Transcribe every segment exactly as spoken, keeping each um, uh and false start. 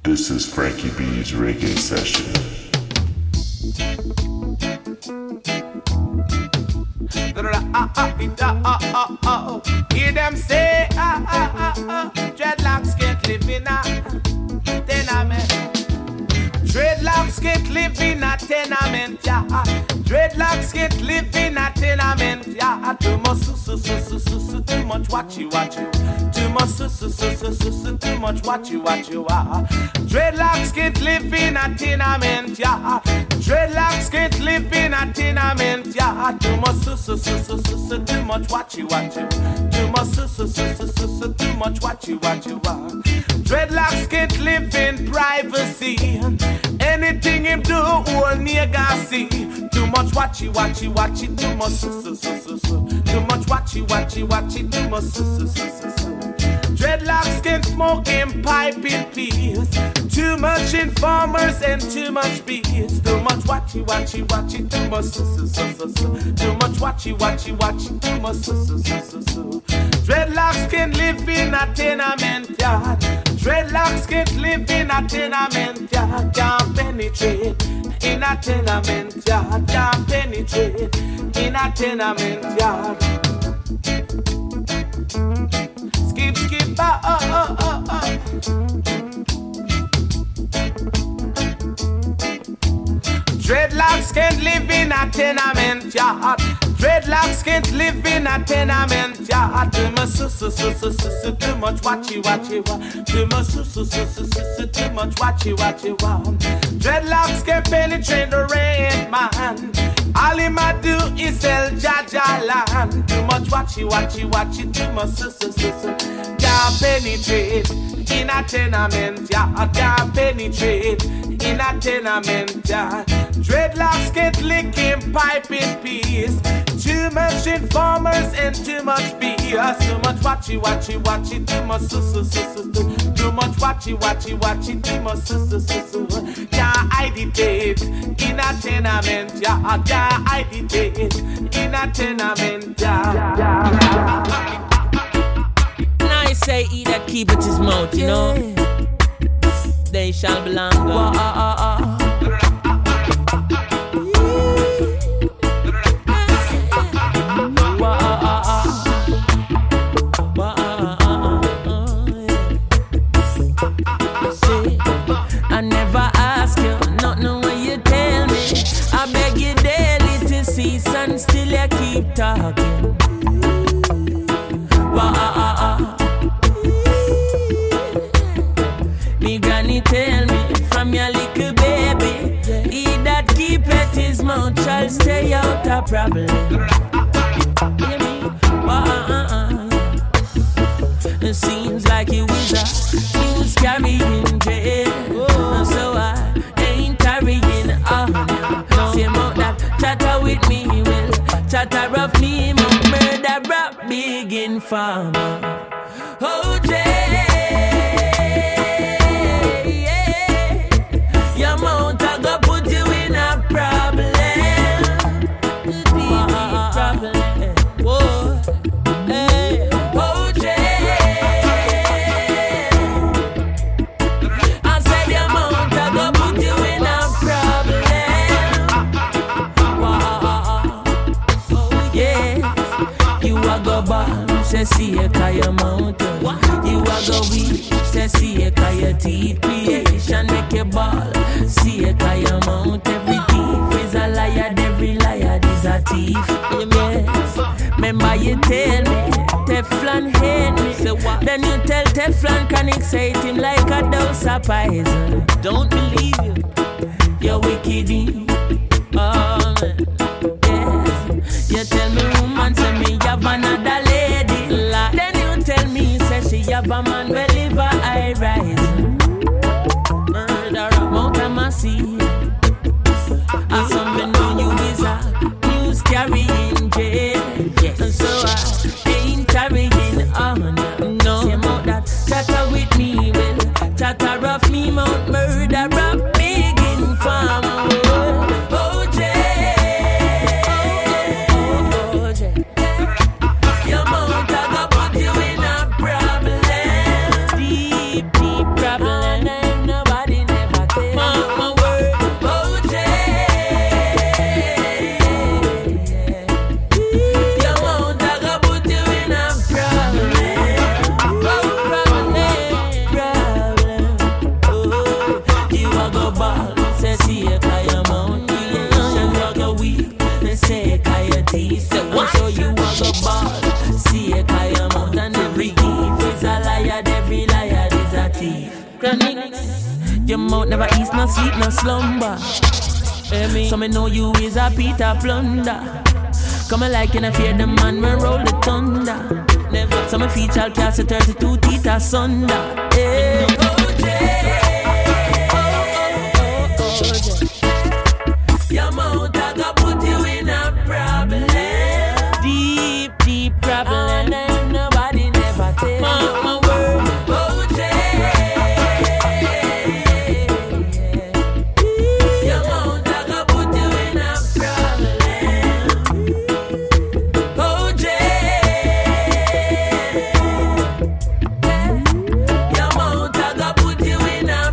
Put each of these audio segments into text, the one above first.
This is Frankie B's Reggae Session. Hear them say, ah, ah, ah, ah, dreadlocks can't live in a tenement. Dreadlocks can't live in a tenement, yeah. Dreadlocks can't live in a tenement, yeah. Too much, su, su, su, su, su, su, too much, watchy, watchy. Too much, su, su, su, su, su, su, too much, watchy, watchy, ah. Dreadlocks can't live in a tenement, yeah. Dreadlocks can't live in a tenement, yeah. Too much, su, su, su, su, su, su, too much, watchy, watchy. Too much, su, su, su, su, su, su, too much, watchy, watchy, ah. Dreadlocks can't live in privacy. Anything him do, all nigga see. Too much watchy, watchy, watchy, too much su, su, su, su, su. Too much watchy, watchy, watchy, too much su, su, su, su, su. Dreadlocks can smoke in pipe in peace. Too much informers and too much bees. Too much watchy, watchy, watchy, too much su, su, su, su, su. Too much watchy, watchy, watchy, too much su, su, su, su, su. Dreadlocks can live in a tenement yard. Dreadlocks can't live in a tenement yard. Can't penetrate in a tenement yard. Can't penetrate in a tenement yard. Skip, skip, oh, oh, oh, oh, oh. Dreadlocks can't live in a tenement yard. Dreadlocks can't live in a tenement yard. Too much su su su su su su, too much watchy watchy wa. Too much su su su su su su, too much watchy watchy wa. Dreadlocks can penetrate the rain man. All he might do is sell Jaja land. Too much watchy watchy watchy, too much su su su su. Can't penetrate in a tenement yard. Can't penetrate in a tenement yard. Dreadlocks get licking pipe in peace. Too much informers and too much B S. Too much watchy watchy watchy, too much su su su su. Too much watchy watchy watchy, too much su su su su. Can't agitate in a tenement yard. Can't agitate in a tenement yard. Now I say he that keepeth his mouth, you know, they shall belong God. Uh, uh, uh. I never ask you, nothing when you tell me. I beg you daily to cease and still you keep talking. Wah, ah, ah, ah. Me granny tell me from your little baby, he that keepeth his mouth shall stay out of problem. Wah, ah, ah, ah. It seems like you was a news carrying jail. So I ain't carrying on. No. Same out that chatter with me will chatter of me, murder rap big informer. Oh Jay, yeah. Your mouth I go put you in a problem. Deep, deep problem. Whoa, hey. Oh Jay. Say see a kaya mountain. You a go weak. Say see a kaya teeth. Creation make a ball. See a kaya mount. Every thief is a liar. Every liar is a thief. Yes. Remember you tell me Teflon hate me. Say what? Then you tell Teflon Chronics hate him like a dose of poison. Don't believe you. You're wicked. Oh man. Yes. You tell me woman say me have another lady. Then you tell me, say she have a man, well, live a high rise. Murder of Mount Amasi. I some men know you is a news carrying jail. Yes. And so I ain't carrying on. No, same out that chatter with me, well, chatter of me, Mount murder of big informer. Oh, Jay. Oh, Jay. Your mouth I go put you in a problem. Deep, deep problem. Your mouth never eats, no sleep, no slumber. So me know you is a Peter Plunder. Come like in a fear the man when roll the thunder. Never. So me feet shall cast a thirty-two teeth asunder. Hey. O J, oh, oh, oh, oh, J. Your mouth I got put you in a problem. Deep, deep problem. And nobody never tell my, my word. O J, your mouth I got put you in a problem. O J, your mouth I got put you in a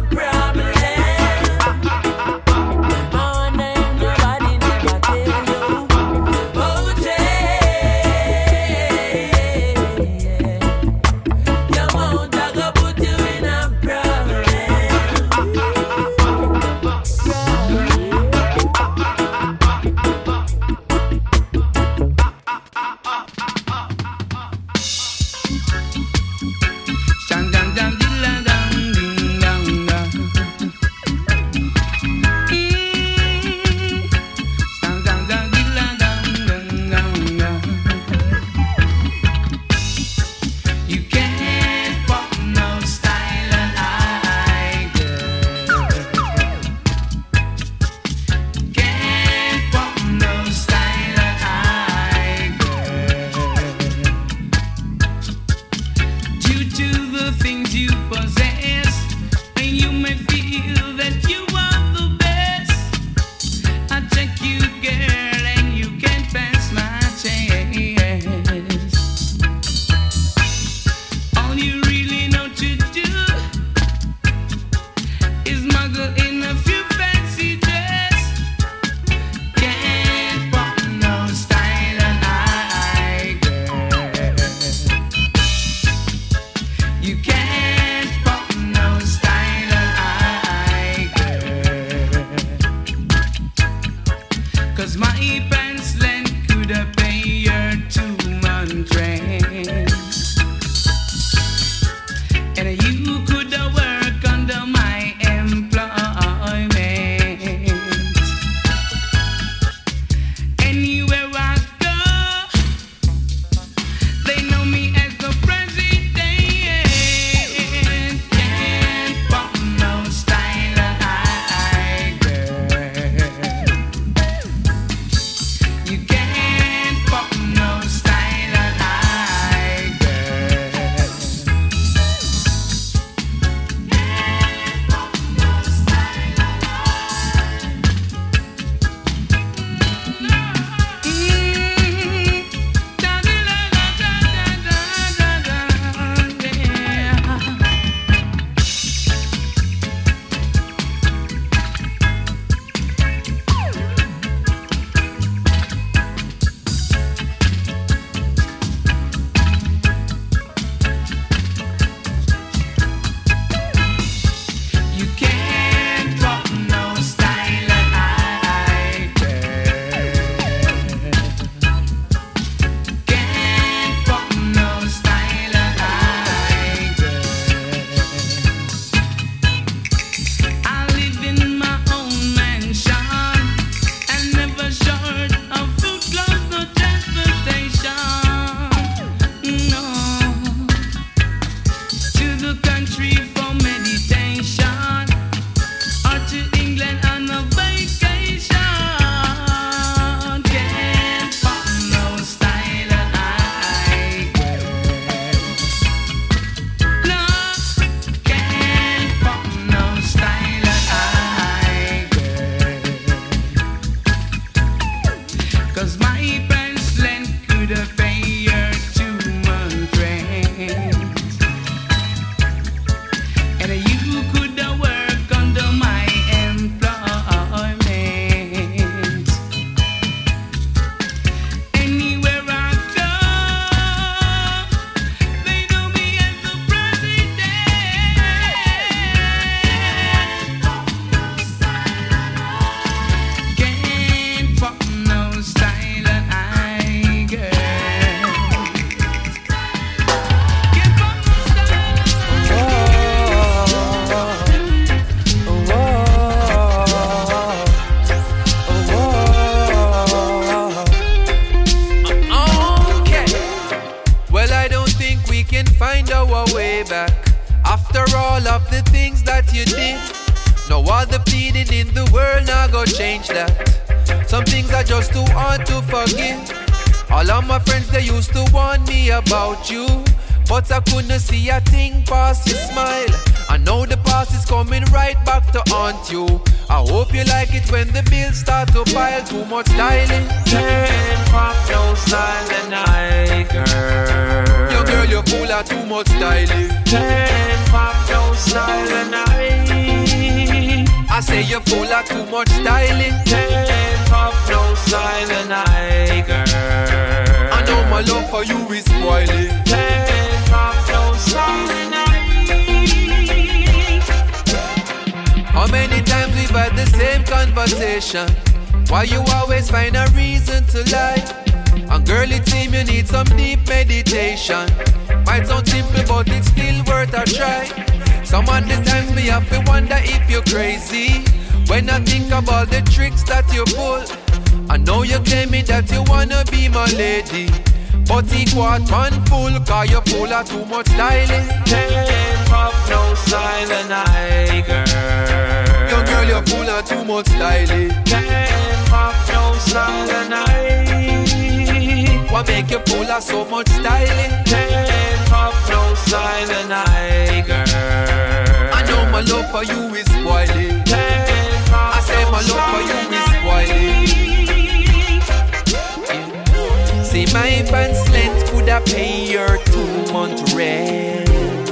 No other pleading in the world now go change that. Some things are just too hard to forgive. All of my friends, they used to warn me about you, but I couldn't see a thing past your smile. I know the past is coming right back to haunt you. I hope you like it when the bills start to pile. Too much styling. Can't pop no styling, I girl. Yo girl, you're full of too much styling. Can't pop no styling, I. I say you're full of too much styling. Can't pop no styling, I girl. I know my love for you is spoiling. Can't pop no styling, I. How many times we've had the same conversation? Why you always find a reason to lie? And girl, it seems you need some deep meditation. Might sound simple, but it's still worth a try. Some of the times me have to wonder if you're crazy when I think about the tricks that you pull. I know you claim me that you wanna be my lady, but it was one full, cause you're full of too much styling. Can't pop no styling, I girl. Yo girl, you're full of too much styling. Can't pop no styling, I. What make you full of so much styling? Can't pop no styling, I girl. I know my love for you is spoiling. I say my love for you is spoiling. See my pants length could have pay your two month rent,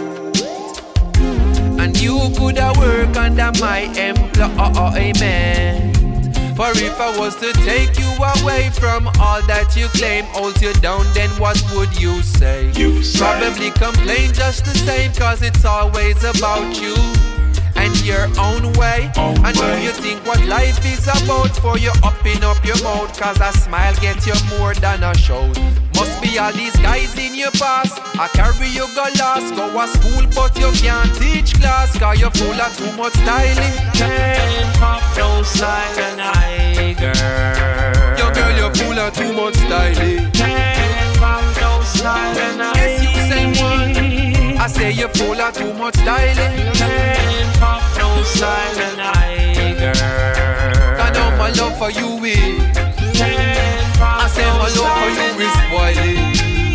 and you could have work under my employment. For if I was to take you away from all that you claim holds you down, then what would you say? You say. Probably complain just the same, cause it's always about you and your own way. Own I know way. you think what life is about, for you upping up your mouth, cause a smile gets you more than a shout. Must be all these guys in your past. I carry you go lost, go to school but you can't teach class, cause you're full of too much styling. Can't pop no styling, I girl. Yo girl, you're full of too much styling. Can't pop no styling, I. Yes, you say one. I say you're full of too much styling. Can't pop no styling, I girl. I know my love for you is. Can't pop I say no my love for you is spoiling.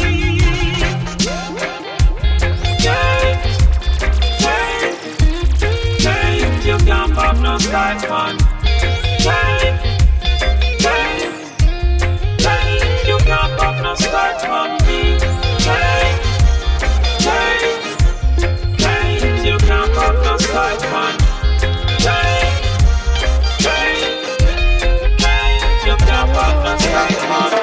Can't, you can't pop no style, man. Can't, can't, can't, you can't pop no style, man. Can't, can't, can't, you can't pop no style, man. Can't, can't, can't, you can't pop no style, man.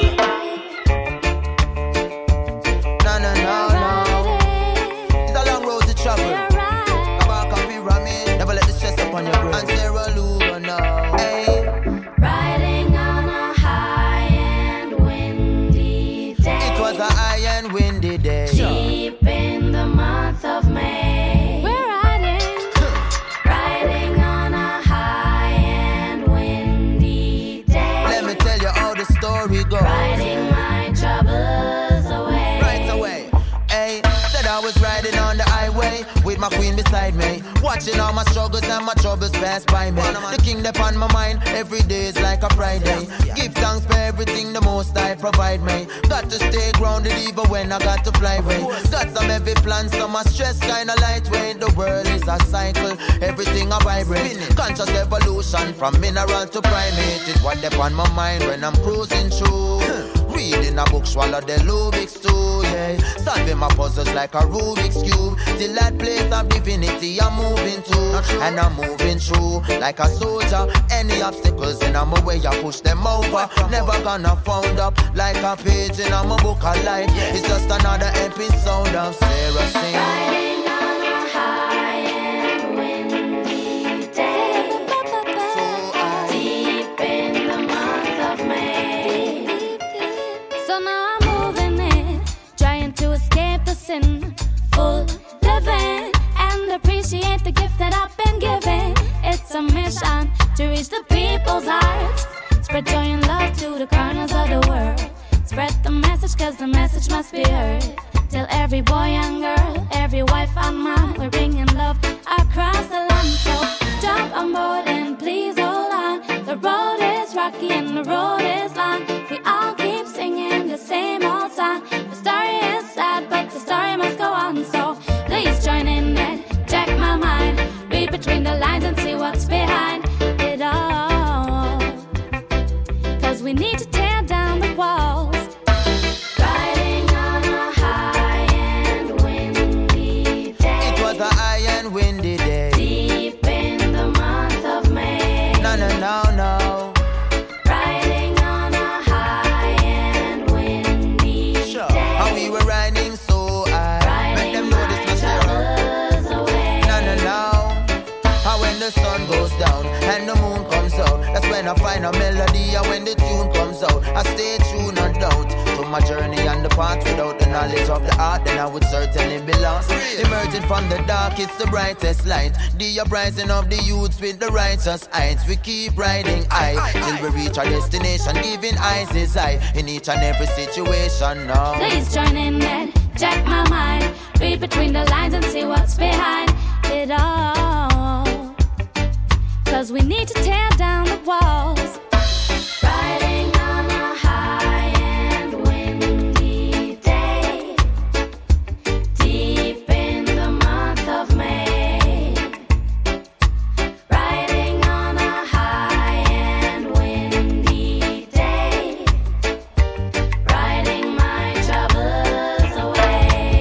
No, no, no, no. It's a long road to travel. Come on, come be ramming. Never let the stress up on your brain. And Sarah Luba now. Hey. Riding on a high and windy day. It was a high and windy day. Deep in the month of May. We're riding, riding on a high and windy day. Let me tell you how the story goes. Riding my troubles away. Right away. Hey, said I was riding on the highway with my queen beside me, watching all my struggles and my troubles pass by me. The king upon my mind, every day is like a Friday. Give thanks for everything the most I provide me. Got to stay grounded even when I got to fly away. Got some heavy plans, so my stress kinda lightweight. The world is a cycle, everything I vibrate. Conscious evolution from mineral to primate is what upon my mind when I'm cruising through. Reading a book, swallow the Rubik's too, yeah. Solving my puzzles like a Rubik's Cube. Till that place of divinity I'm moving to. And I'm moving through like a soldier. Any obstacles in my way, I push them over. Never gonna found up like a page in my book of life. It's just another episode of Sarah Singh. Riding on a high and windy day. Deep in the month of May. So now I'm moving in, trying to escape the sin, full living, and appreciate the gift that I've been given. It's a mission to reach the people's hearts, spread joy and love to the corners of the world. Spread the message, cause the message must be heard. Tell every boy and girl, every wife and man, we're bringing love across the land. So rocky and the road is long. We all keep singing the same old song. The story is sad, but the story must go on. So please join in and check my mind. Read between the lines and see what's behind it all. Cause we need to tear down the walls. Riding on a high and windy day. It was a high and windy day. Deep in the month of May. No, no, no, no. Riding on a high and windy Sure. day. And we were riding so high. Make them know this was troubles away. No, no, no. And when the sun goes down and the moon comes out, that's when I find a melody. And when the tune comes out, I stay true, no doubt, to my journey and the path. Without the knowledge of the art, then I would certainly be lost. Emerging from the dark, it's the brightest light. The uprising of the youths with the righteous heights. We keep riding high till we reach our destination. Giving eyes is high in each and every situation now. Please join in and check my mind. Read between the lines and see what's behind it all. Cause we need to tear down the walls. Riding on a high and windy day. Deep in the month of May. Riding on a high and windy day. Riding my troubles away.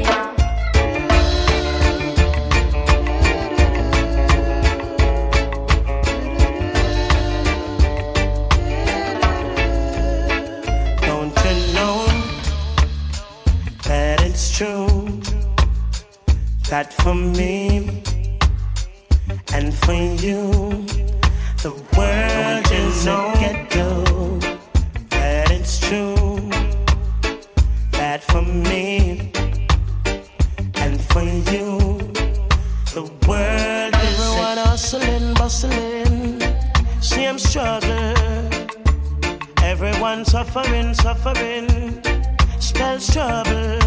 Don't you know that it's true that for me and for you the world is a ghetto? That it's true that for me and for you the world is everyone hustling, bustling, same struggle. Everyone suffering, suffering, spells trouble.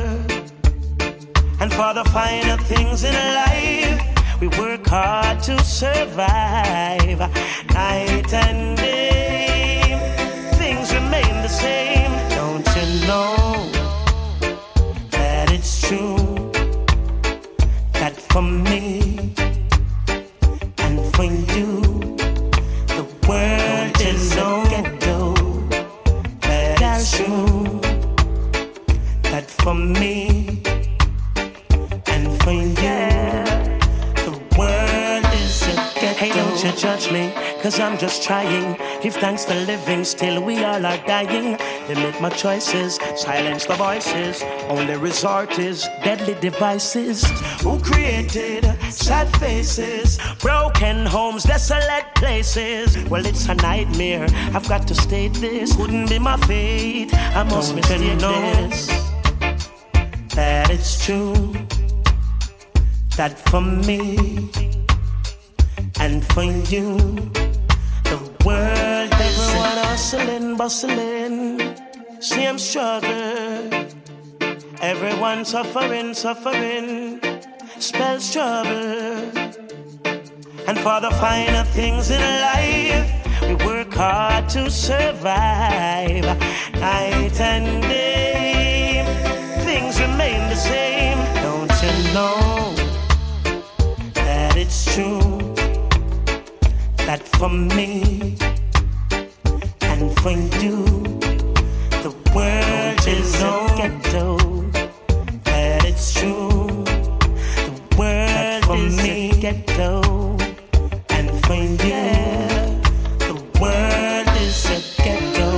And for the finer things in life, we work hard to survive. Night and day, things remain the same. Don't you know that it's true that for me and for you, the world is no ghetto? That's true that for me and for you, the world is a ghetto. Hey, don't you judge me, cause I'm just trying. Give thanks for living, still we all are dying. Limit my choices, silence the voices. Only resort is deadly devices. Who created sad faces, broken homes, desolate places? Well, it's a nightmare, I've got to state this. Couldn't be my fate, I must mistake this. That it's true that for me and for you, the world is everyone hustling, bustling, same struggle. Everyone suffering, suffering, spells trouble. And for the finer things in life, we work hard to survive. Night and day, things remain the same. Don't you know that it's true that for me and for you, the world is no ghetto? That it's true, the world for is me a ghetto, and for you, the world is a ghetto.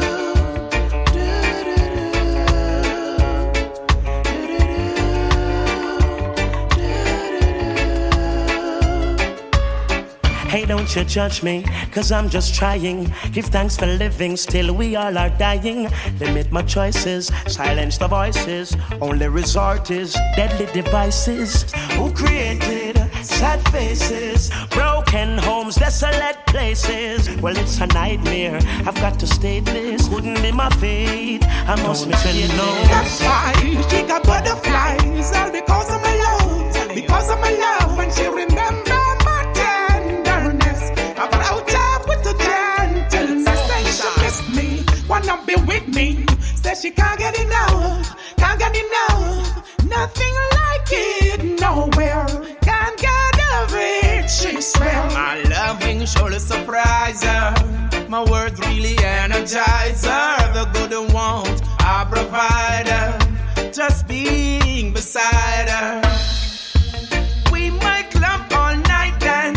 Hey, don't you judge me, cause I'm just trying. Give thanks for living, still we all are dying. Limit my choices, silence the voices. Only resort is deadly devices. Who created sad faces, broken homes, desolate places? Well, it's a nightmare, I've got to state this. Couldn't be my fate, I must make you know. That's why she got butterflies, all because of my love, because of my love. And she remember my tenderness, I brought her with the gentleness, and she Says she can't get enough, can't get enough. Nothing like it nowhere. Can't get over it, she swear. My loving surely surprise her. My words really energize her. The good ones I provide her. Just being beside her. We might club all night then,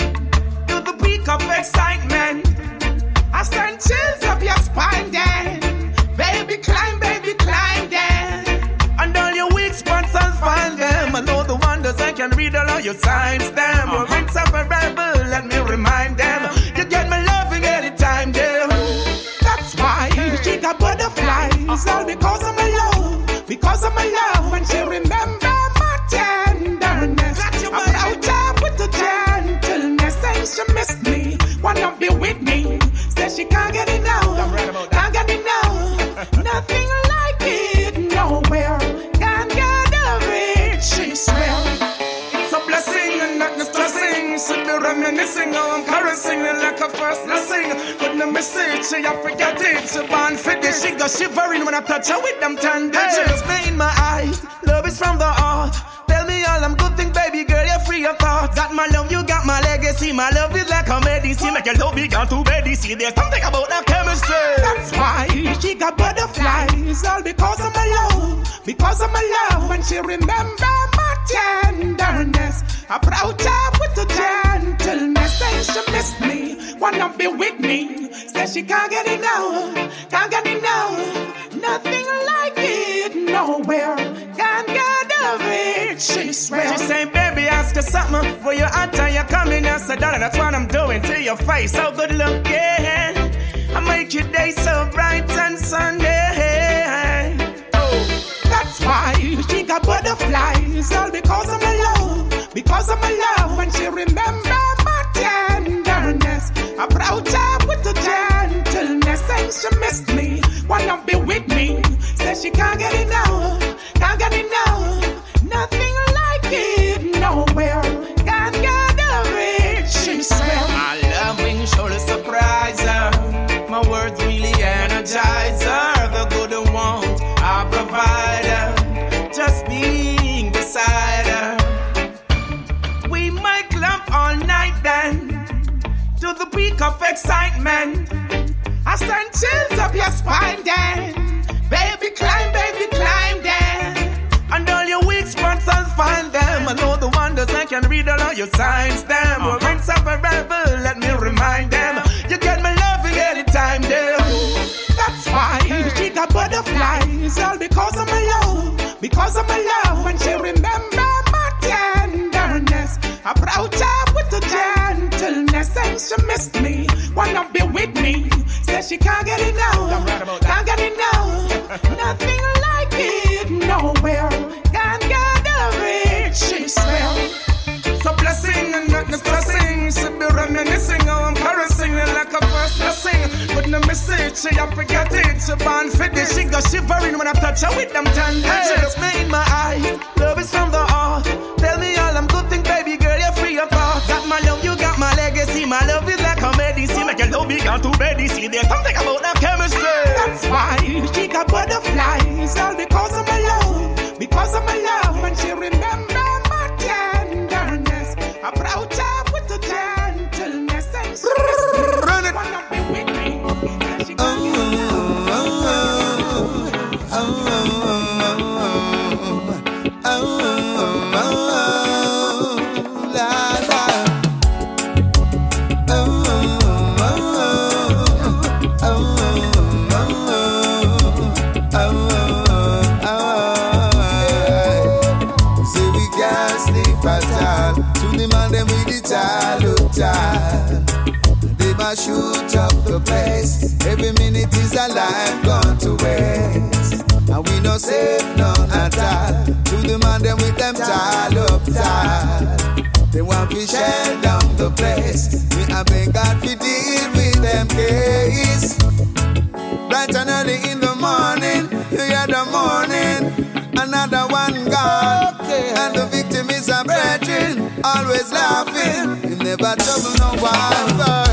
to the peak of excitement. I send chills up your spine then. Baby climb, baby climb then. And all your weak spots I'll find them. I know the wonders I can read all of your signs them. Your rings are forever, let me remind them. You get my loving anytime them. That's why she got butterflies. All because of my love, because of my love. When she remember my tenderness, I'm out up with the gentleness. And she missed me, wanna be with me. Says she can't get enough, can't get enough. Nothing like it nowhere. Can't get over it, she swear. It's a blessing and not just a sing. Should be reminiscing, oh I'm caressing it like a first blessing. But the message, she I forget it. She born for this, she go shivering when I touch her with them tender tears. In my eyes, love is from the heart. Tell me all I'm good thing, baby girl, you're free of thoughts. Got my love, you got my legacy. My love is like a medicine. Make your love be gone to bed. See, there's something about that chemistry. That's why she got butterflies. All because of my love, because of my love. When she remember my tenderness, I brought her with the gentleness. And she missed me, wanna be with me. Says she can't get enough, can't get enough. Nothing like it nowhere. Can't get over it, she swears. She say, baby, ask her something. For your answer, you're coming as a dollar. That's what I'm doing to your face. So good looking. I make your day so bright and Sunday. Oh, that's why she got butterflies. All because of my love, because of my love. When she remember my tenderness, I brought her with the gentleness. And she missed me, wanna be with me. Says she can't get enough, can't get enough. Nothing like it nowhere. Can't get over it, she swear. My loving surely surprise her. My words really energize her. The good ones I provide her. Just being beside her. We might club all night then, to the peak of excitement. I send chills up your spine then. Baby climb, baby climb then. And all your weak spots I'll find them. I know the wonders I can read all of your signs them. Uh-huh. When it's forever, let me remind them. You get my loving anytime them. That's why she got butterflies. All because of my love, because of my love. When she remember my tenderness, I brought her with the gentleness. And she missed me, wanna be with me. Says she can't get enough, can't get enough. Nothing like it nowhere. Can't get over it, she swear. So blessing and not just blessing. She be reminiscing, oh I'm caressing it like a first blessing. But the message, she I forget it. She born for this, she go shivering when I touch her with them tender tears. Me in my eyes, love is from the heart. Tell me all I'm good thing, baby girl, you're free of thoughts. Got my love, you got my legacy. My love is like a medicine. Make your love be gone to bed. See, there's something about that chemistry. That's why she got butterflies. All because of my love, because of my love. When she remember my tenderness, I brought her with the gentleness. And she run it, wanna be with me. And she can't get enough. Oh, oh, oh, oh, oh, oh, la, la. They must shoot up the place. Every minute is a life gone to waste. And we no safe, no at all. To the man them with them tied up tight. They want to shell down the place. Me I beg God to deal with them case. Bright and early in the morning, you hear the morning. Another one gone, okay. And the victim is a brethren, always laughing. You never trouble no one, no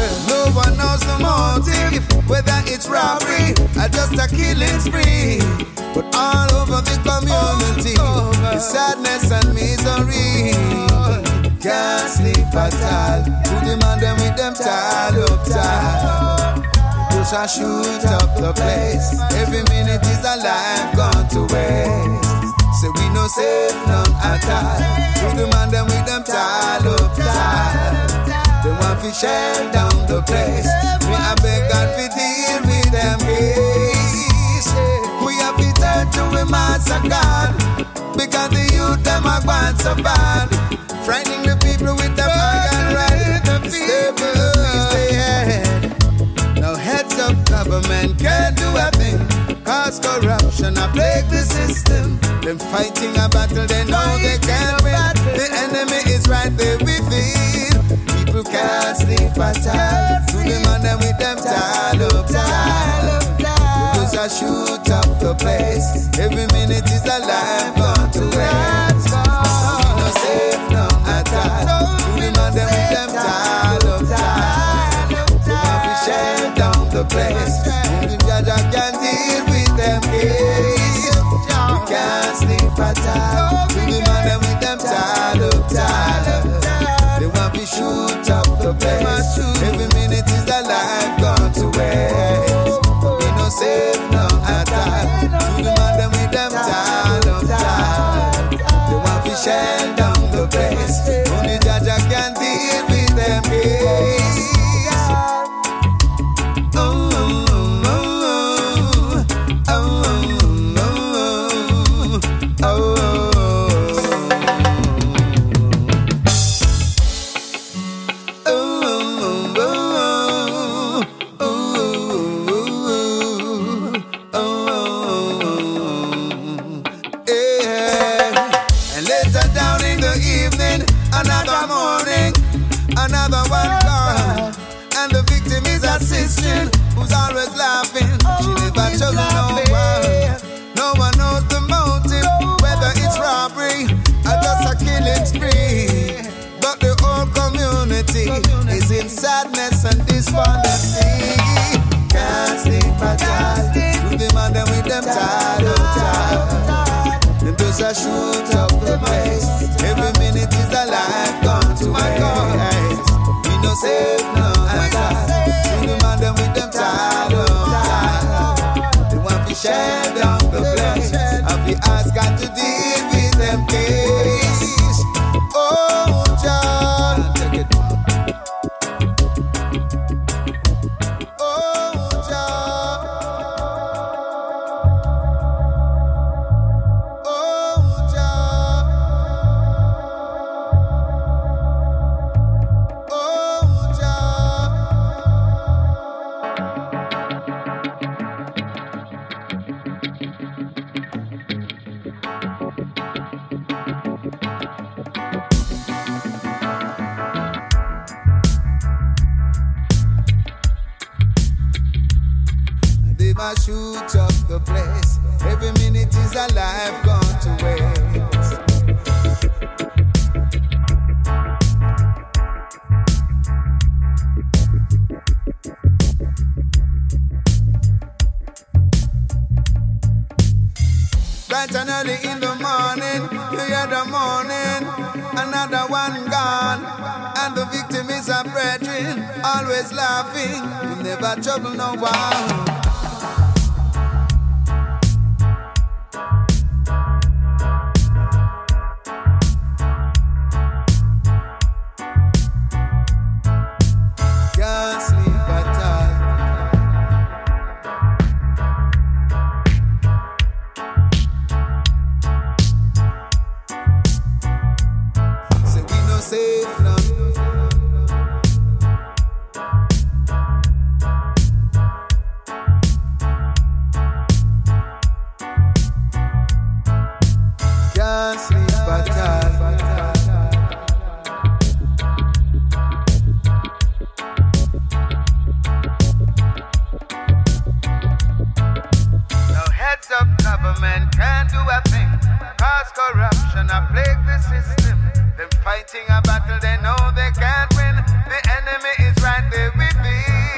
one knows the motive, whether it's robbery or just a killing spree. But all over the community is sadness and misery. Can't sleep at all. To demand them with them tied up tight. Push and shoot up the place. Every minute is a life gone to waste. Say we no safe none at all. To demand them with them tied up tight. They want to shell down the place. We have beg God to deal with them case. We have to turn to a massacre because the youth them are going so bad. Frightening the people with the fire and right. The people stay ahead. No heads of government can't do a thing. Cause corruption a plague the system. Them fighting a battle they know they can't win. The enemy is right there within. People can't sleep at all. To them and them with them tied up tight. Because I shoot up the place. Every minute is a life gone to waste. We no safe no at all. To them and them with them tied up tight. We shell down the place. Only Jaja can deal with them case. We can't sleep at all. To them and them with them tied up tight. They want to shoot up the place. Every minute is a life gone to waste. We no safe no at all. To them and them with them tied up tight. They want to shell down the place. Only Jaja can deal with them case. Who's always laughing, she never chose no one. No one knows the motive, whether it's robbery or just a killing spree. But the whole community is in sadness and despondency. Can't sleep at all. To them and them with them tied up tight. Them just a shoot up the place. Every minute is a life gone to waste. We no safe no at all. Them with them tied up. They want to share down the place. Have the eyes got to deal with them case. Oh, John, take it. Oh, John. Oh, John. Oh, John. I shoot up the place. Every minute is a life gone to waste. Bright and early in the morning, you hear the morning, another one gone, and the victim is a brethren, always laughing, we never trouble no one. Fighting a battle they know they can't win. The enemy is right there with me.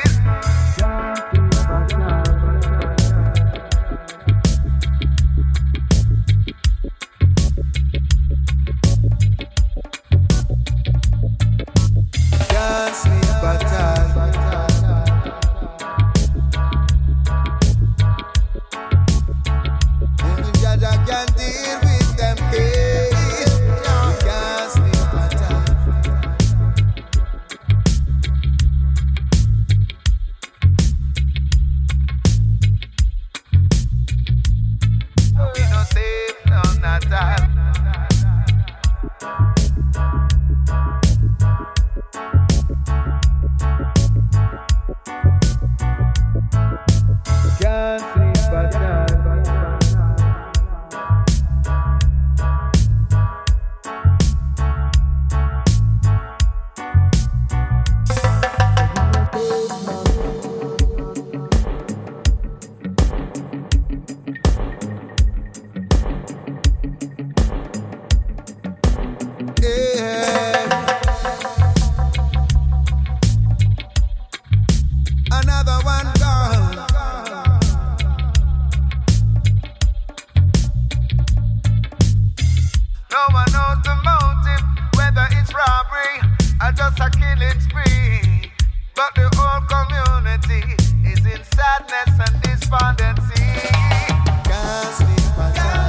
but the whole community is in sadness and despondency. Can't sleep at night.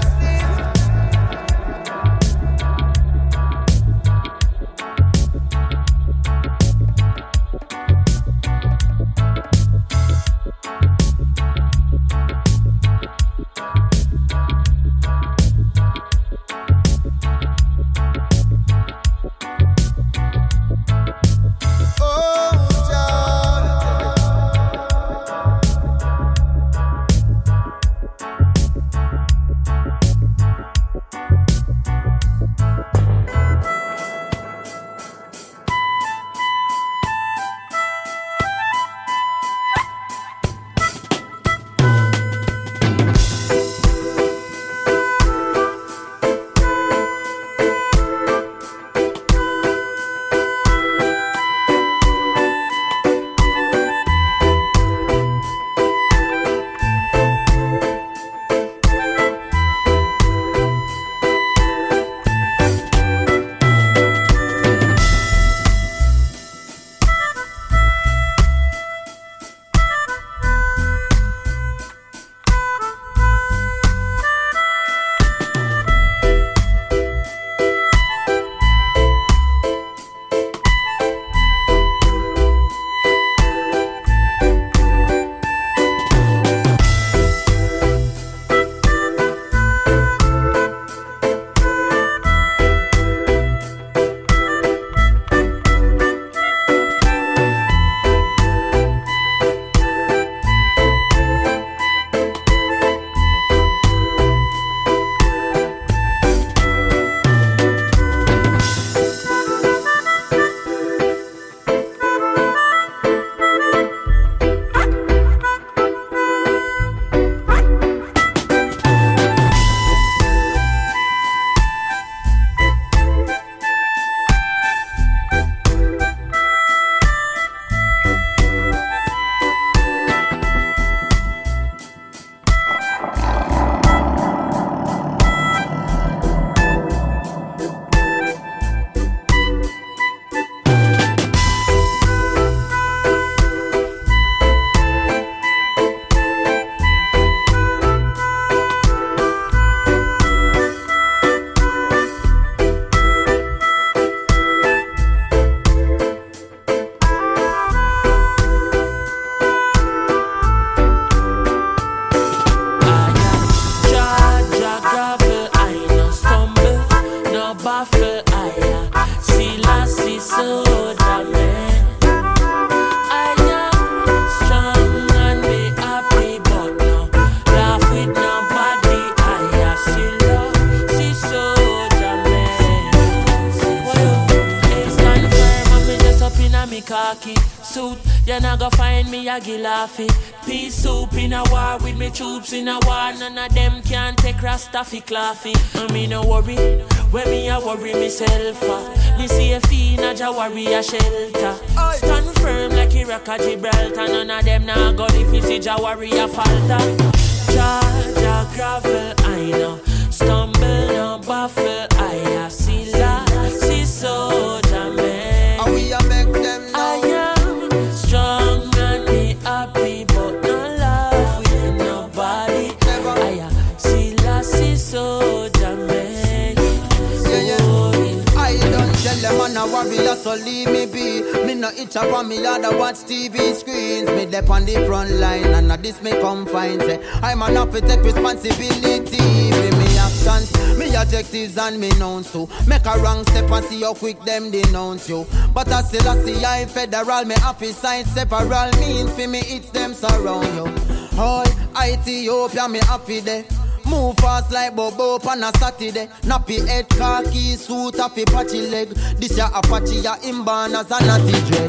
Peace soup in a war with me troops in a war. None of them can take Rastafi claffy. I mean no worry, when me a worry myself uh. Me see a fiend a ja worry a shelter. Stand firm like Iraq or Gibraltar. None of them nah go if you see ja worry a falter. Ja, ja gravel I know. Stumble no baffle I see la. See soldier man. And we a make them know I am strong and be happy, but no love with nobody. Never. I see la see soldier man. Yeah, yeah. I don't tell them I'm a warrior, so leave me be. Me no itch up on me yard, I watch T V screens. Me dep on the front line, and now this me come find. Say I'm enough to take responsibility for me actions, me objectives and me nouns too. Make a wrong step and see how quick them denounce you. But I still I see I federal, me happy side separal means for me it's them surround you. All Ethiopia me happy there. Move fast like Bobo on a Saturday. Nappy head, khaki suit, happy patchy leg. This ya Apache, ya inborn as a natty dread.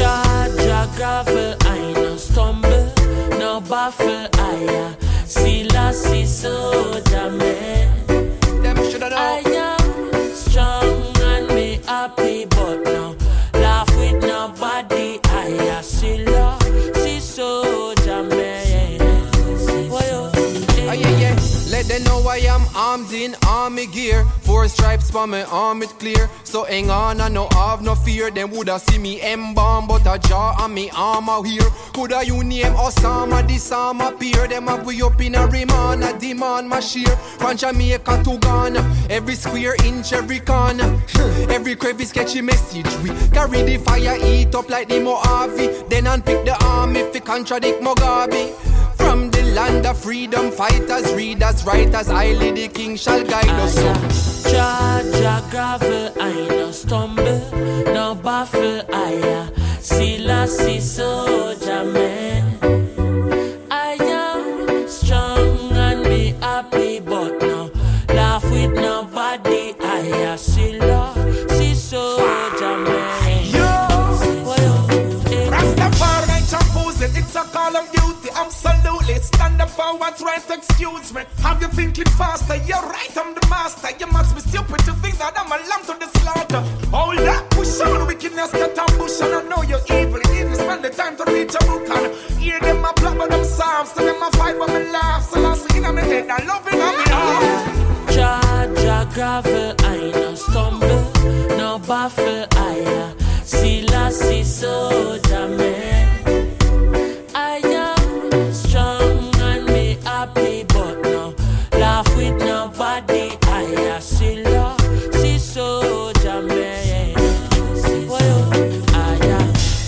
Charge gravel, I no stumble, no baffle, I see la see soldier man. Them shoulda know. I am strong and me happy, but no laugh with nobody. I see la see soldier man. Oh yeah, yeah. Let them know I am armed in army gear. Four stripes for my arm it clear. So hang on, I no have no fear. Them woulda see me embalm, but a jaw on me arm out here. Coulda you name Osama, this arm appear. Them have we up in a remand, a demand my sheer. From Jamaica to Ghana, every square inch, every corner, every crevice sketchy message. We carry the fire, eat up like the Mojave. Then unpick the arm if it contradict Mugabe. From the land of freedom, fighters, readers, writers, highly the king shall guide us. Jaja gravel, I no stumble, no baffle, I Selassie soldier man. I am strong and be happy, but no laugh with nobody. I Selassie soldier man. Yo, Rastafari champions, it's a call of duty. Absolutely, stand up for what's right. Excuse me, have you thinking faster? You're right, I'm the master. You must be stupid to think that I'm a lamb to the slaughter. Hold up, push on, wickedness got ambush, and I know you're evil. You didn't spend the time to reach a book and hear them a plot with them psalms. So them a fight when me laugh. So last thing in my head, I love it, I'm in love. Jaja gravel, I no stumble, no baffle, I Selassie soldier man. I am strong and be happy, but no laugh with nobody. I Selassie soldier man. I am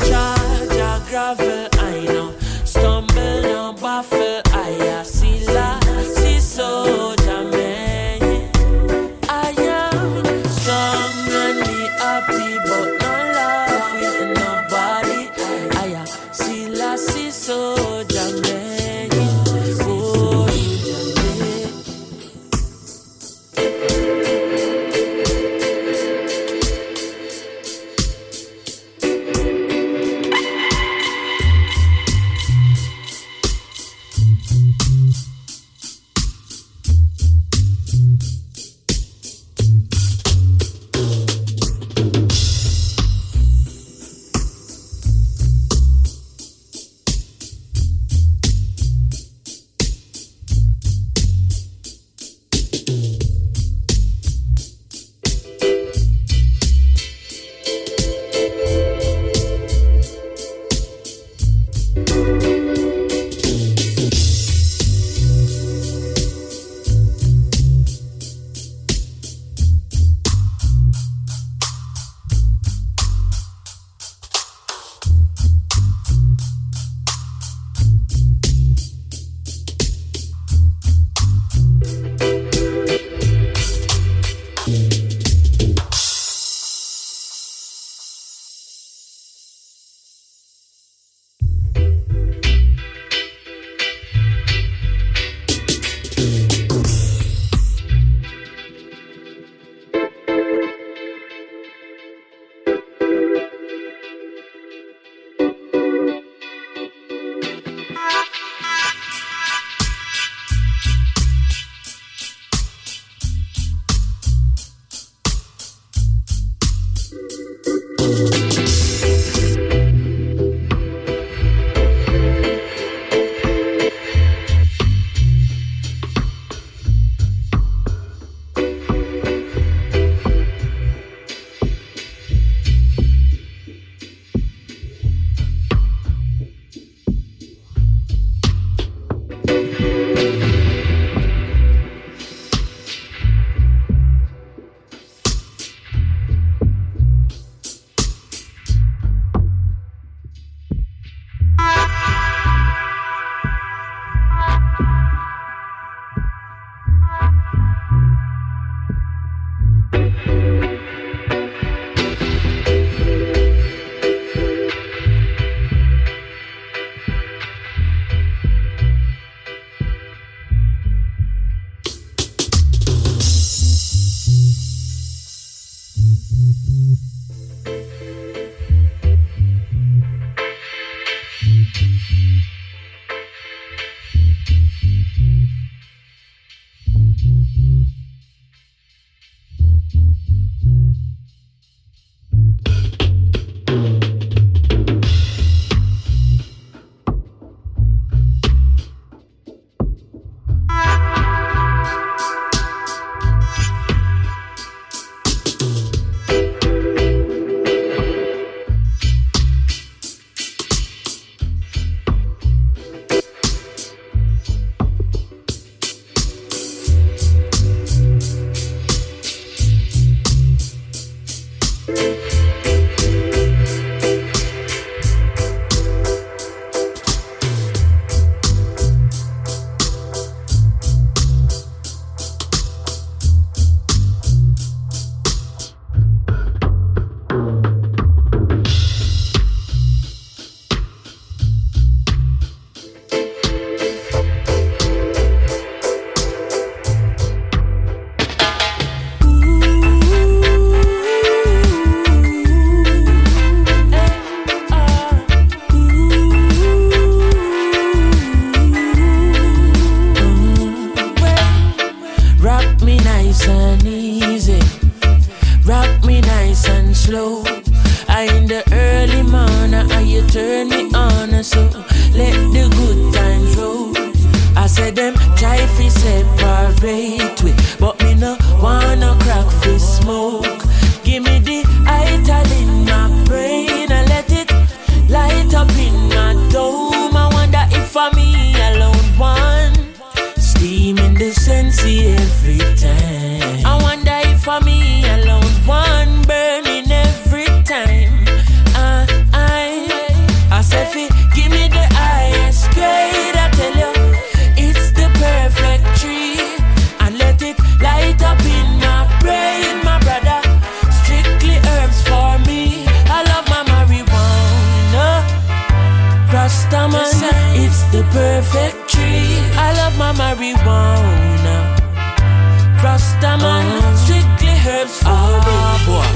if I me alone one, steam in the sensei every time. I wonder if I me alone one, burning every time. I, I, I say, fi, give me the highest grade. I tell you, it's the perfect tree, and let it light up in my brain, my brother. Strictly herbs for me. I love my marijuana. Rastaman, it's the perfect tree. I love my marijuana. Rastaman, uh-huh. Strictly herbs for ah, me. Boy.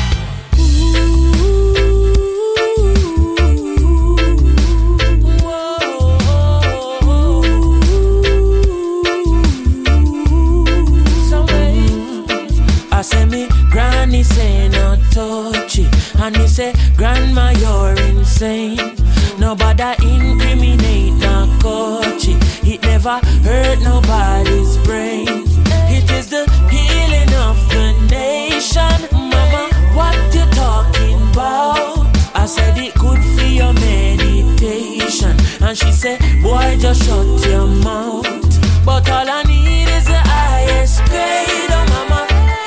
I say me granny say no touch it, and he say grandma you're insane. Nobody incriminate no coach it. It never hurt nobody's brain. It is the healing of the nation. Mama, what you talking about? I said it good for your meditation, and she said boy just shut your mouth. But all I need is the highest grade, oh mama.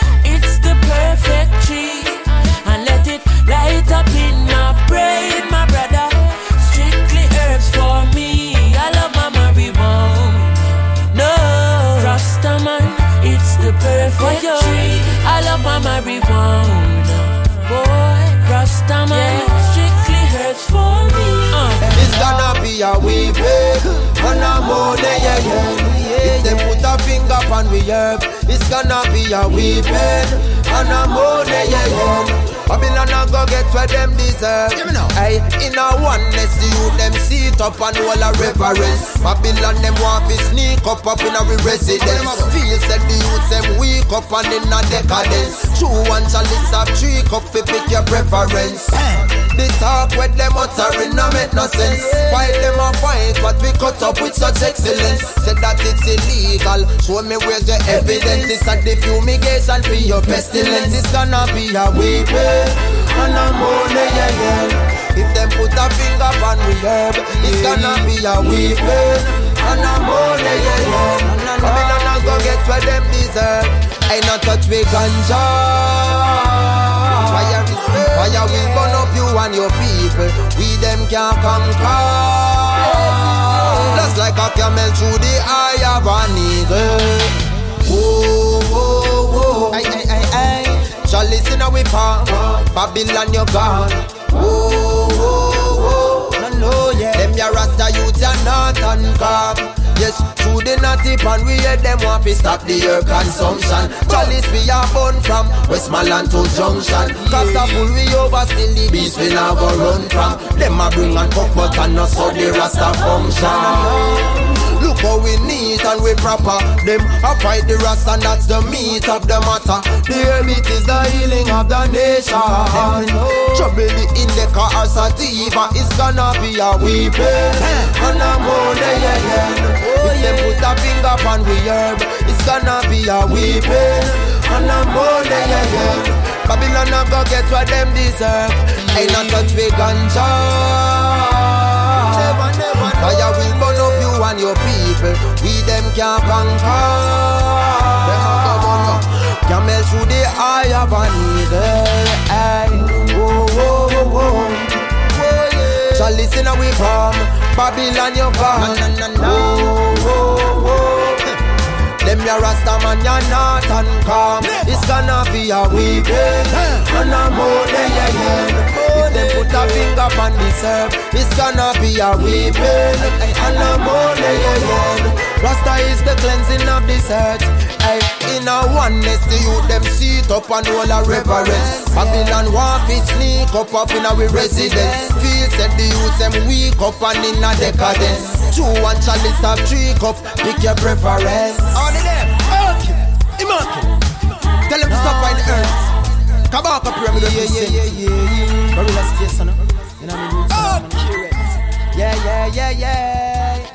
Perfect tree, and let it light up in my brain, my brother. Strictly herbs for me. I love my marijuana. No, Rastaman, it's the perfect tree. I love my marijuana. Boy, Rastaman, yeah. Strictly herbs for me. Uh. It's gonna be a weeping, and I'm on the yeah, yeah. If they put a finger on we herb, it's gonna be a weeping. And I'm on the yeah, yeah. Babylon a go get where them deserve. Hey, in a oneness, the youth them sit up and all a reverence. Babylon them want to sneak up up in a residence. Feel said the youth them weak up and in a decadence. True one chalice of three cup fi pick your preference. The talk with them uttering no make no sense. Why them a fight what we cut up with such excellence? Said that it's illegal, show me where's the evidence. It's a the fumigation for your pestilence. It's gonna be a weeping, and I'm on the yeah, yeah. If them put a finger on we herb, it's gonna be a weeping, and I'm on the yeah, yeah. Come in and go get where them deserve. Ain't not touch we ganja. Fire is fire will burn up you and your people. We them can't conquer. Just like a camel through the eye of an eagle. Whoa, whoa, whoa. Aye, aye, aye, aye. Chalice in a we palm. Babylon you're gone. Whoa, whoa, whoa. No, no, yeah. Them ya Rasta youth ya not uncalm. Yes, through the natty pan we hear them want to stop the air consumption. Chalice we are born from Westmoreland to Junction. Cause a pull we over still the beast we now go run from. Them a bring and cook but and not so the Rasta function. Look how we neat and we proper. Them a fight the Rasta and that's the meat of the matter. The hermit is the healing of the nation. Trouble the indica or sativa is gonna be a weeping, and I'm on the again. If them put a finger on we herb, it's gonna be a weeping, and I'm on the again. Babylon a go get what them deserve. Ain't not touch we ganja. Never, never. Fire will burn up you and your people. We them can't conquer. Them a go burn up. Camel through the eye of an eagle. Aye. Whoa, whoa, whoa, whoa. Whoa, yeah. Chalice in a we farm. Babylon you gone. No, no, no, no. Whoa, whoa, whoa. Them ya Rasta man ya not uncalm. It's gonna be a weeping, and I'm on the again. If them put a finger on this herb, it's gonna be a weeping, and I'm on the again. Rasta is the cleansing of this earth. Ay, in a oneness, the youth them sit up and all a reverence. Babylon want to sneak up up in our residence. Feel said the youth them weak up and in a decadence. Two one chalice of three cup, pick your preference. All of them, okay, imagine. Tell them to stop by the earth. Kabaka pyramid, yeah, yeah, yeah, yeah, yeah. Gorilla station, you know what I mean? Accurate. Yeah, yeah, yeah, yeah.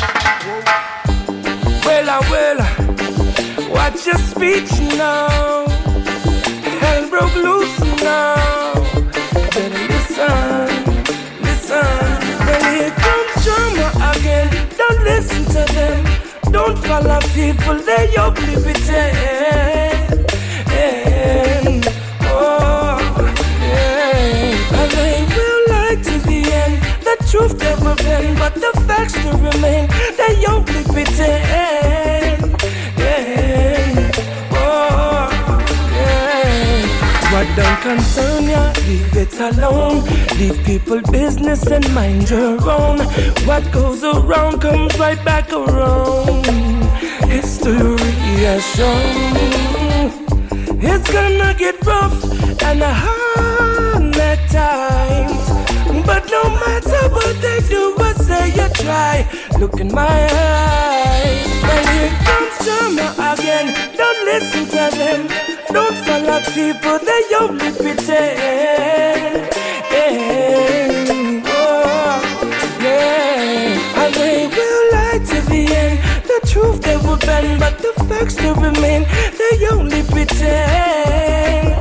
Well, uh, well, watch your speech now. Hell broke loose now. Better listen, listen. When here comes drama again. don't listen to them. Don't follow people, they omnipotent. Oh, yeah. And they will lie to the end. The truth never bend, but the facts still remain. They omnipotent. Yeah. Oh, yeah. What don't concern ya, leave it alone. Leave people business and mind your own. What goes around comes right back around. History has shown it's gonna get rough and hard at times. But no matter what they do, I say you try. Look in my eyes. When here comes drama again, don't listen to them. Don't follow people, they only pretend. Yeah. Oh, yeah. And they will lie to the end. The truth they will bend, but the facts still remain. They only pretend.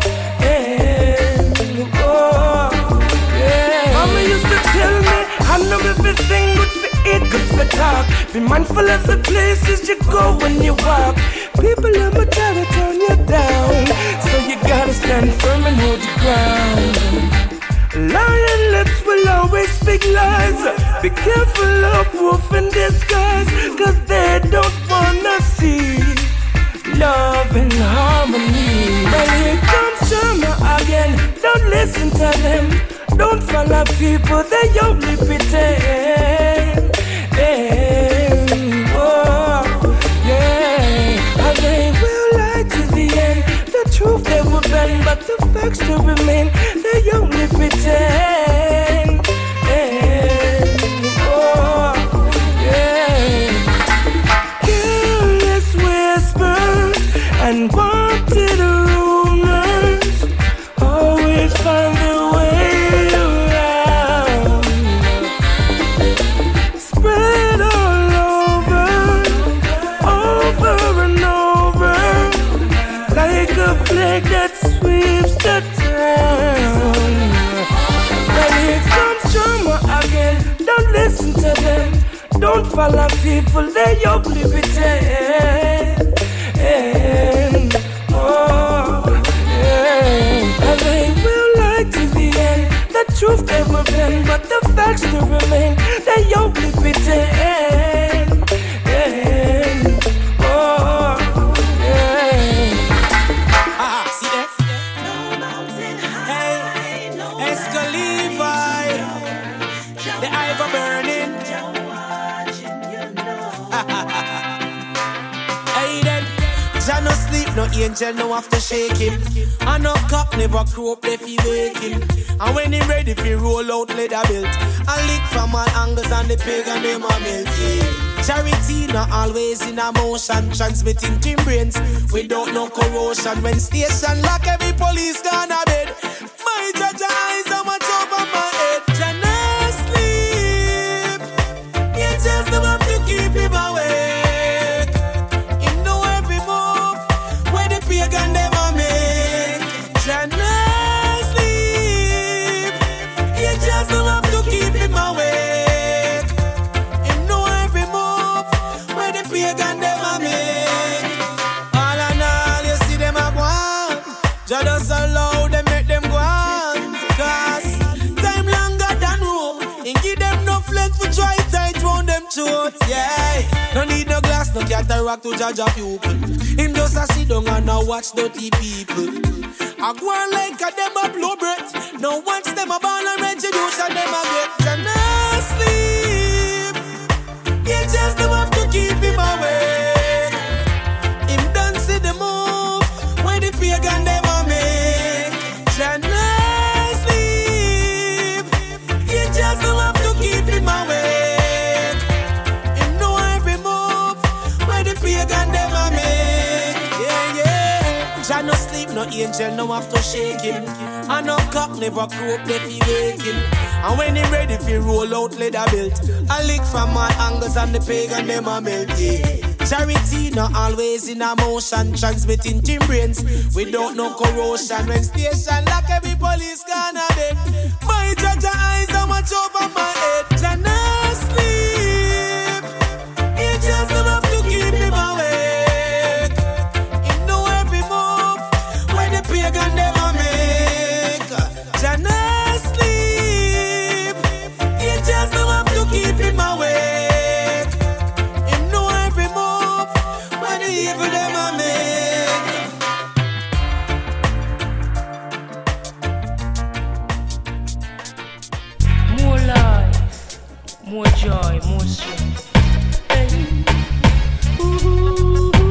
Yeah. Oh, yeah. Mama used to tell me, I know everything good for eat, good for talk. Be mindful of the places you go when you walk. People in my try to turn you down, so you gotta stand firm and hold your ground. Lion lips will always speak lies. Be careful of wolf in disguise, cause they don't wanna see love and harmony. When here comes drama again, don't listen to them. Don't follow people, they only pretend. Yeah. Oh, yeah. And they will lie to the end. The truth they will bend, but the facts still remain. They only pretend. Yeah. Oh, yeah. Careless whispers and wanted rumors always find their way around. Spread all over, over and over, like a plague that sweeps the town. When it comes drama again, don't listen to them. Don't follow people, they only pretend. Oh, yeah. And they will lie to the end. The truth they will bend, but the facts still remain. They only pretend. Oh, yeah. Ah, see that? Hey, Escaliva, the Ivor burning. Hey then, Jah no sleep, no angel, no have to shake him. And no cock never crow up if he wake him. And when he ready, if he roll out leather belt, and lick from all angles and the pagan them a melt. Yeah. Charity not always in a motion, transmitting team brains without no corrosion. When station lock, every police gone a bed. My judge eyes are much over my head. Jah no sleep, angels them have to keep him awake. Him know every move where the pagan them a make. Jah no sleep, angels them have to keep him awake. Him know every move where the pagan them a make. All and all you see them a go on, Jah just allow them make them go on. Cause time longer than rope, and give them no flex for dry tight round them throats. Yeah, no need no glass, no cataract to judge a pupil. Him just a sit down and a watch dirty people. I go on like a them a blow breath. No watch them a ball and retribution them a get. Jah no sleep, angels them have to keep him awake. Him done see the move where the pagan them a make. Jah no sleep, angels them have to keep him awake. Him know every move where the pagan them a make. Yeah, yeah. Jah no sleep, no angel, no have to shake him. And no cock never crow up if he wake him. And when he ready, if he roll out leather belt, a lick from all angles and the pagan them a melt. Yeah. Charity not always in a motion, transmitting team brains without no corrosion. When station lock, every police gone a bed. My judge eyes are much over my head. Jah no sleep, to keep him awake. Him know every move when the evil them a make. More life, more joy, more strength. Hey. Ooh.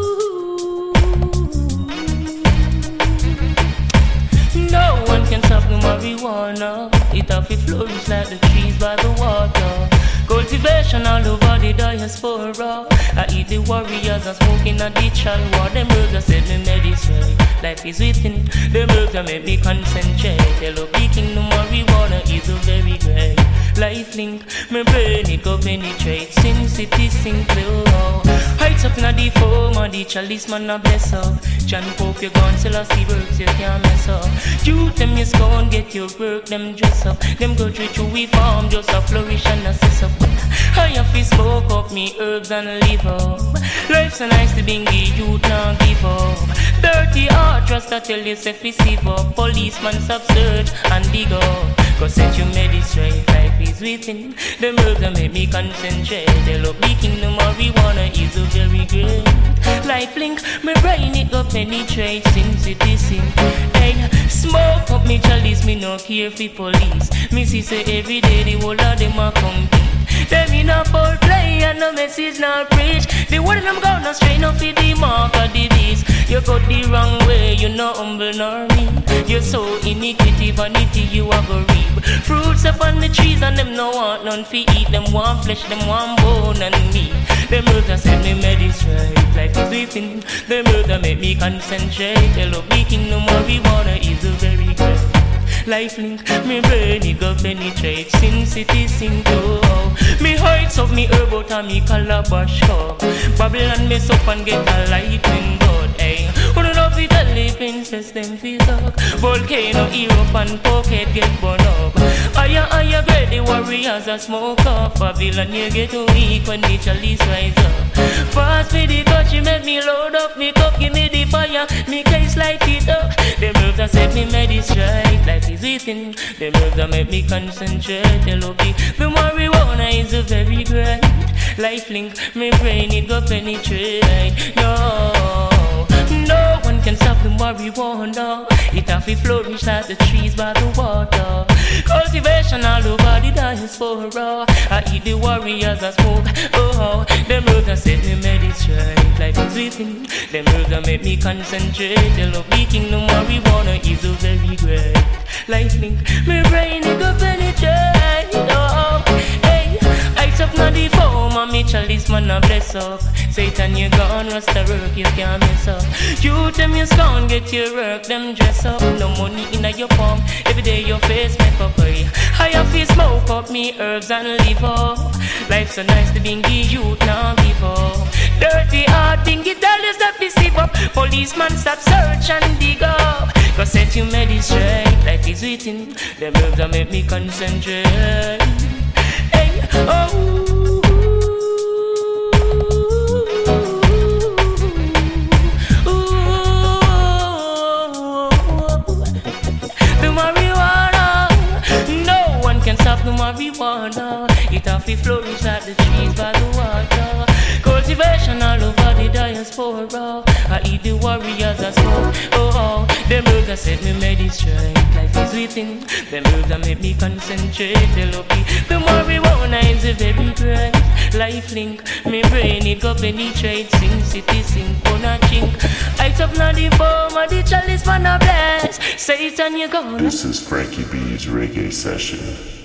No one can stop the marijuana. It have to flourish like the trees by the water. Cultivation all over the diaspora. I eat the warriors and smoking at the chalwa. Them words that said me medicine. Life is within. Them words that make me concentrate. Hello, the kingdom marijuana is a very great. Life link, my brain it go penetrate. Sin city sink low. Heights up na the foam and the chalice man a bless up. John Pope you gone sell us the works you can't mess up. You them you go and get your work, them dress up. Them go through to we farm just a flourish and assist up. I have to smoke up me herbs and live up. Life's so nice to bingy, you can't give up. Dirty heart, trust I tell you say fi sieve up. Policeman stop search and dig up. Cause set you made it straight, life is within. The herbs that make me concentrate. The love the kingdom marijuana is a very great. Life link, my brain it go penetrate. Sin city sink. Hey, smoke up me chalice, me no care for police. Me see say every day the whole of them a compete. Them in a ball play and no message not preach. The word of them gonna strain up for the mark of the beast. You go the wrong way, you no humble nor me. You're so iniquity, vanity, you a go reap. Fruits upon the trees and them no want none fi eat. Them want flesh, them want bone and meat. Them herbs that send me medicine, life is within. Them herbs that make me concentrate. Hello, the kingdom marijuana is a very great. Life link, me brain it go penetrate. Sin city sink oh. Me heights of me herb out and me calabash cup. Babylon mess up and get a lightning bud. Hey, who don't know if it a living princess them fi talk. Volcano Europe and pocket get burned up. Higher, higher grade the warriors a smoke up. Babylon you get weak when the chalice rise up. Fast with the country make me load up. Me cup give me the fire, me case light it up. Them moves that set me made it strike. Life is within. Them moves that make me concentrate. L O B the marijuana is a very great. Life link, me brain it go penetrate. No. No one can stop the marijuana. It have to flourish like the trees by the water. Cultivation all over the diaspora. I eat the warriors I smoke. Oh, them roads that set me made it straight. Life is within. Them roads that make me concentrate. The love leaking the marijuana is a very great. Life link, me brain it go penetrate. Oh, hey, I top na the foam and me chalice man a bless up. Satan you gone, rasta work you can't mess up. You them you scorn, get your work, them dress up. No money in your palm, every day your face make up. I have to smoke up me herbs and live up. Life so nice to bingy, you can't give up. Dirty heart, bingy dollars that we save up. Policeman stop search and dig up. Cause set you made it straight, life is waiting. Them herbs that make me concentrate. Hey, oh. Stop the marijuana. It have to flourish like the trees by the water. Cultivation all over the diaspora. I eat the warriors I smoke. Oh, oh. Them herbs that set me made it straight. Life is within. Them herbs that make me concentrate. They love me. The marijuana is a very great. Life link. Me brain it go penetrate. Sing city sing gonna chink. I top na the bomb and the chalice man a bless. Satan you gonna. This is Frankie B's Reggae Session.